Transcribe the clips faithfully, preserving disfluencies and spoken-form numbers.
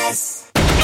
S.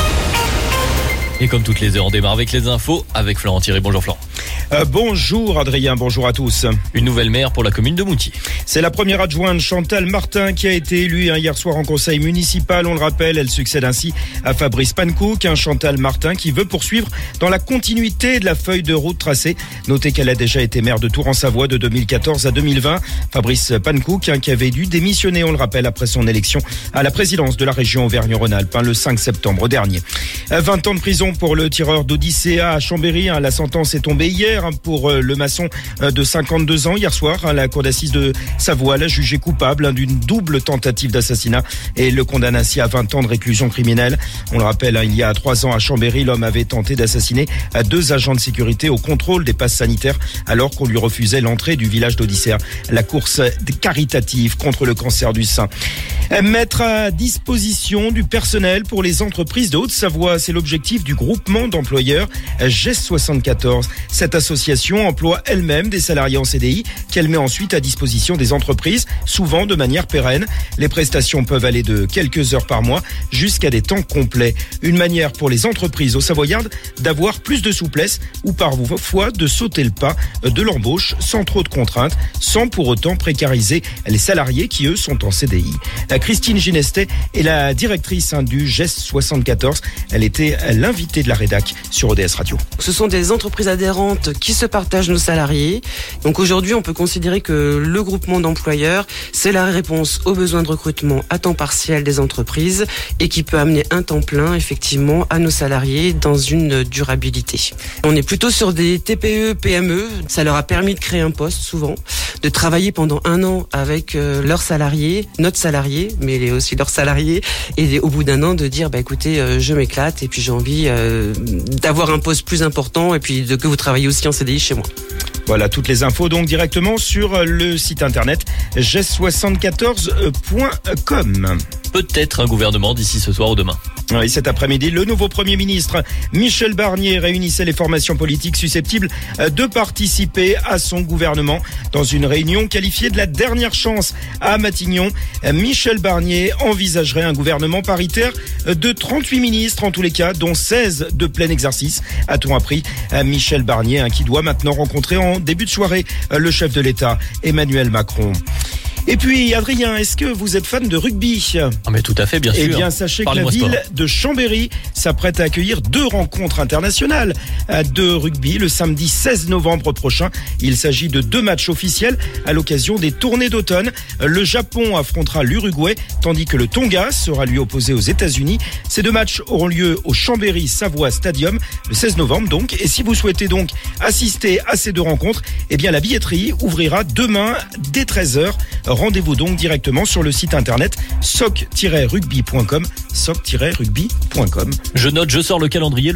Et comme toutes les heures, on démarre avec les infos avec Florent Thierry. Bonjour Florent. Euh, bonjour Adrien, bonjour à tous. Une nouvelle maire pour la commune de Moutier. C'est la première adjointe Chantal Martin qui a été élue hein, hier soir en conseil municipal. On le rappelle, elle succède ainsi à Fabrice Pankouk. Hein, Chantal Martin qui veut poursuivre dans la continuité de la feuille de route tracée. Notez qu'elle a déjà été maire de Tours en Savoie de deux mille quatorze à deux mille vingt. Fabrice Pankouk hein, qui avait dû démissionner, on le rappelle, après son élection à la présidence de la région Auvergne-Rhône-Alpes hein, le cinq septembre dernier. vingt ans de prison pour le tireur d'Odyssea à Chambéry. Hein, la sentence est tombée hier pour le maçon de cinquante-deux ans. Hier soir, la cour d'assises de Savoie l'a jugé coupable d'une double tentative d'assassinat et le condamne ainsi à vingt ans de réclusion criminelle. On le rappelle, il y a trois ans à Chambéry, l'homme avait tenté d'assassiner deux agents de sécurité au contrôle des passes sanitaires alors qu'on lui refusait l'entrée du village d'Odyssea. La course caritative contre le cancer du sein. Mettre à disposition du personnel pour les entreprises de Haute-Savoie, c'est l'objectif du groupement d'employeurs G E S soixante-quatorze. Cette association emploie elle-même des salariés en C D I qu'elle met ensuite à disposition des entreprises, souvent de manière pérenne. Les prestations peuvent aller de quelques heures par mois jusqu'à des temps complets. Une manière pour les entreprises au Savoyardes d'avoir plus de souplesse ou parfois de sauter le pas de l'embauche sans trop de contraintes, sans pour autant précariser les salariés qui eux sont en C D I. Christine Ginestet est la directrice du G E S soixante-quatorze. Elle était l'invitée de la rédac sur O D S Radio. Ce sont des entreprises adhérentes qui se partagent nos salariés. Donc aujourd'hui, on peut considérer que le groupement d'employeurs, c'est la réponse aux besoins de recrutement à temps partiel des entreprises et qui peut amener un temps plein, effectivement, à nos salariés dans une durabilité. On est plutôt sur des T P E, P M E. Ça leur a permis de créer un poste, souvent, de travailler pendant un an avec euh, leurs salariés, notre salarié, mais aussi leurs salariés, et au bout d'un an de dire, bah écoutez, euh, je m'éclate et puis j'ai envie euh, d'avoir un poste plus important et puis de que vous travaillez aussi en C D I chez moi. Voilà, toutes les infos donc directement sur le site internet G E S soixante-quatorze point com. Peut-être un gouvernement d'ici ce soir ou demain. Oui, cet après-midi, le nouveau Premier ministre Michel Barnier réunissait les formations politiques susceptibles de participer à son gouvernement dans une réunion qualifiée de la dernière chance à Matignon. Michel Barnier envisagerait un gouvernement paritaire de trente-huit ministres en tous les cas, dont seize de plein exercice. A-t-on appris Michel Barnier qui doit maintenant rencontrer en début de soirée le chef de l'État, Emmanuel Macron. Et puis, Adrien, est-ce que vous êtes fan de rugby ? Ah mais tout à fait, bien sûr. Eh bien, sachez que la ville sport. de Chambéry s'apprête à accueillir deux rencontres internationales de rugby le samedi seize novembre prochain. Il s'agit de deux matchs officiels à l'occasion des tournées d'automne. Le Japon affrontera l'Uruguay, tandis que le Tonga sera lui opposé aux États-Unis. Ces deux matchs auront lieu au Chambéry Savoie Stadium le seize novembre donc. Et si vous souhaitez donc assister à ces deux rencontres, eh bien la billetterie ouvrira demain dès treize heures. Rendez-vous donc directement sur le site internet soc tiret rugby point com, soc tiret rugby point com. Je note, je sors le calendrier.